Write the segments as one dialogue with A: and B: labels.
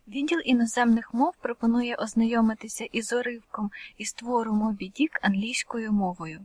A: Відділ іноземних мов пропонує ознайомитися із уривком із твору Мобі Дік англійською мовою.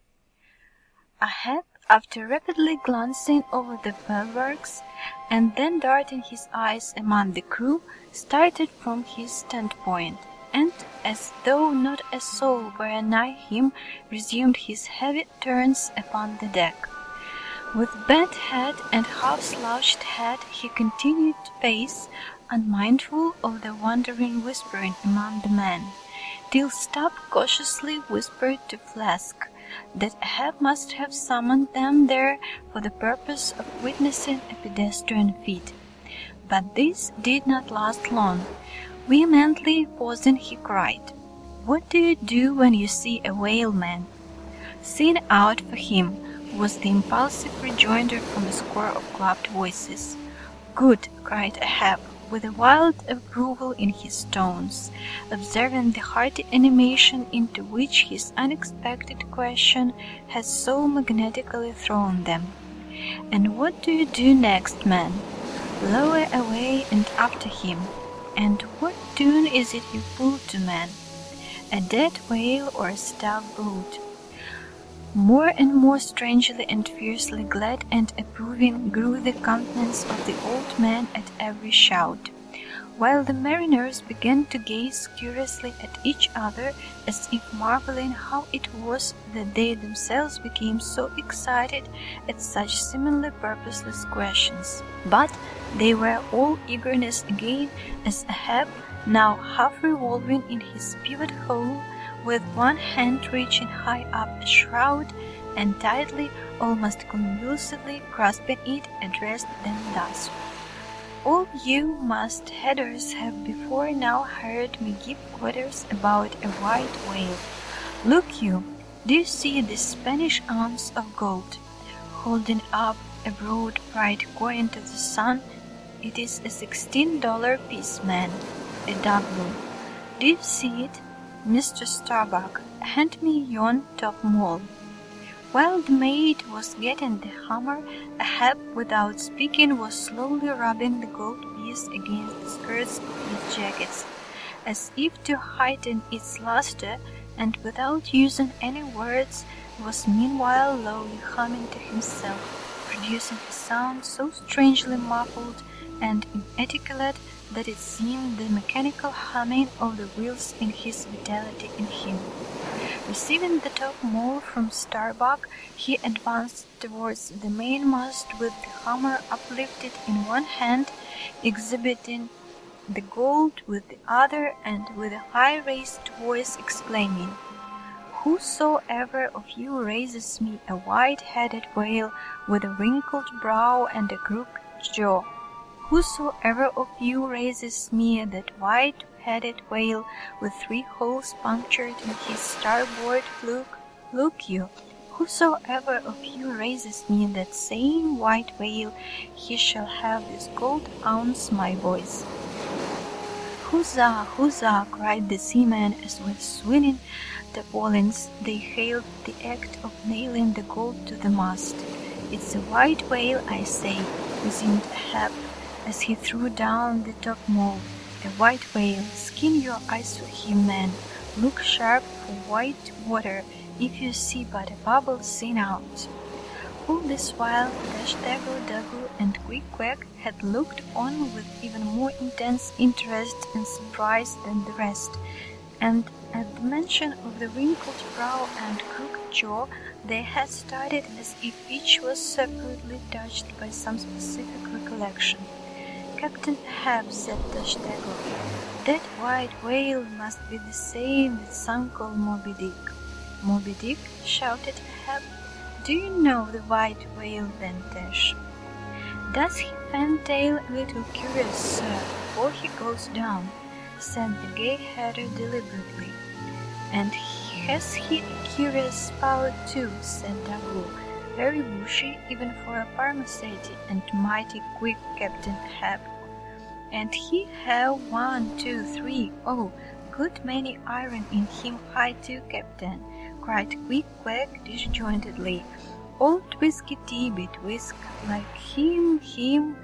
A: Ahab, after rapidly glancing over the bulwarks and then darting his eyes among the crew, started from his standpoint, and, as though not a soul were nigh him, resumed his heavy turns upon the deck. With bent head and half-slouched hat he continued to pace, unmindful of the wandering whispering among the men, till Stubb cautiously whispered to Flask that Ahab must have summoned them there for the purpose of witnessing a pedestrian feat. But this did not last long. Vehemently pausing, he cried, "What do you do when you see a whale, man?" "Sing out for him," was the impulsive rejoinder from a score of clapped voices. "Good," cried Ahab, with a wild approval in his tones, observing the hearty animation into which his unexpected question had so magnetically thrown them. "And what do you do next, man?" "Lower away and after him." "And what tune is it you pull to, man?" "A dead whale or a stout boat." More and more strangely and fiercely glad and approving grew the countenance of the old man at every shout, while the mariners began to gaze curiously at each other as if marveling how it was that they themselves became so excited at such seemingly purposeless questions. But they were all eagerness again as Ahab, now half revolving in his pivot hole, with one hand reaching high up a shroud and tightly, almost convulsively grasping it, addressed them thus. "All you mast-headers have before now heard me give orders about a white whale. Look you, do you see this Spanish ounce of gold?" Holding up a broad bright coin to the sun. "It is a $16 piece, man, a doubloon. Do you see it? Mr. Starbuck, hand me yon top maul." While the mate was getting the hammer, Ahab, without speaking, was slowly rubbing the gold piece against the skirts of his jackets, as if to heighten its luster, and without using any words, was meanwhile lowly humming to himself, producing a sound so strangely muffled and inarticulate that it seemed the mechanical humming of the wheels in his vitality in him. Receiving the top maul from Starbuck, he advanced towards the mainmast with the hammer uplifted in one hand, exhibiting the gold with the other, and with a high-raised voice exclaiming, "Whosoever of you raises me a white-headed whale with a wrinkled brow and a crooked jaw, whosoever of you raises me that white-headed whale with 3 holes punctured in his starboard fluke, look you, whosoever of you raises me that same white whale, he shall have this gold ounce, my boys." "Huzzah! Huzzah!" cried the seamen as with swinging tarpaulins they hailed the act of nailing the gold to the mast. "It's a white whale, I say," resumed Ahab, as he threw down the top maul. "A white whale. Skin your eyes for him, man. Look sharp for white water. If you see but a bubble, sing out." All this while Dash-Dago-Dago and Queequeg had looked on with even more intense interest and surprise than the rest, and at the mention of the wrinkled brow and crooked jaw they had started as if each was separately touched by some specific recollection. "Captain Ahab," said Dash-Dago, "that white whale must be the same that sunk old Moby Dick." "Moby Dick?" shouted Ahab. "Do you know the white whale then, Dash?" "Does he fantail a little curious, sir, before he goes down?" said the gay-header deliberately. "And has he a curious spout too?" said Dago, very bushy even for a Parmaceti, and mighty quick Captain Ahab. "And he have 1, 2, 3, oh, good many iron in him high too, Captain," cried Queequeg disjointedly. "Old Whiskey Tea bit whisk, like him,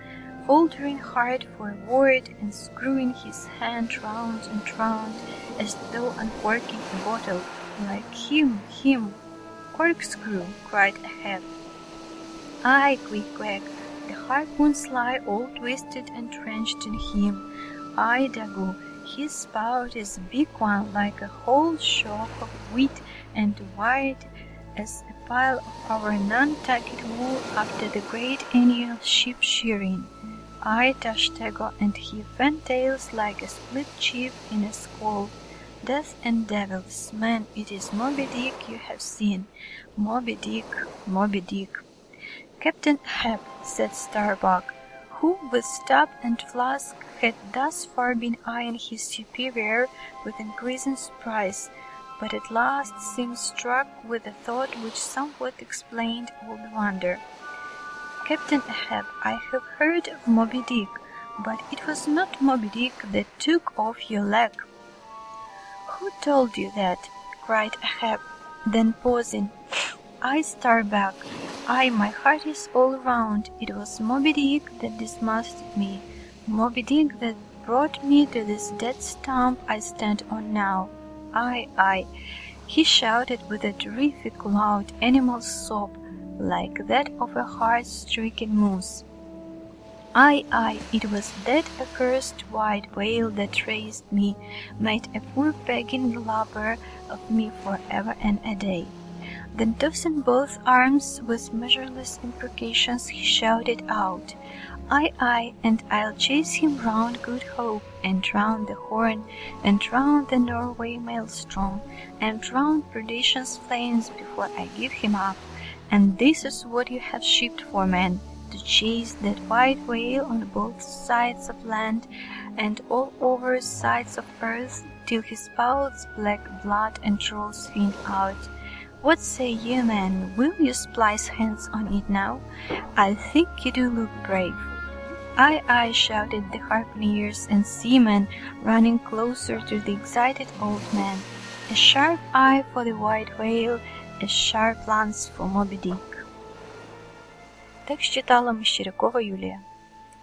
A: faltering hard for a word and screwing his hand round and round as though uncorking a bottle. Like him! Corkscrew, cried Ahab. Aye, Queequeg, the harpoons lie all twisted and trenched in him. Aye, Daggoo, his spout is a big one, like a whole shock of wheat, and wide as a pile of our Nantucket wool after the great annual sheep shearing. Aye, Tashtego, and he fantails like a split chip in a squall. Death and devils, man, it is Moby Dick you have seen. Moby Dick, Moby Dick. Captain Ahab, said Starbuck, who with stub and flask had thus far been eyeing his superior with increasing surprise, but at last seemed struck with a thought which somewhat explained all the wonder. Captain Ahab, I have heard of Moby Dick, but it was not Moby Dick that took off your leg. Who told you that? Cried Ahab, then pausing. I, Starbuck, my heart is all round. It was Moby Dick that dismasted me, Moby Dick that brought me to this dead stump I stand on now. Aye, he shouted with a terrific loud animal sob, like that of a heart-stricken moose. Aye, it was that accursed white whale that raised me, made a poor begging lubber of me forever and a day. Then tossing both arms with measureless imprecations, he shouted out, Aye, and I'll chase him round Good Hope, and round the Horn, and round the Norway Maelstrom, and round Perdition's Flames before I give him up. And this is what you have shipped for, men, to chase that white whale on both sides of land and all over sides of earth till he spouts black blood and rolls fin out. What say you, men? Will you splice hands on it now? I think you do look brave. Aye, shouted the harpooneers and seamen, running closer to the excited old man. A sharp eye for the white whale, a sharp lance for Moby Dick. Текст читала Мещерякова Юлія.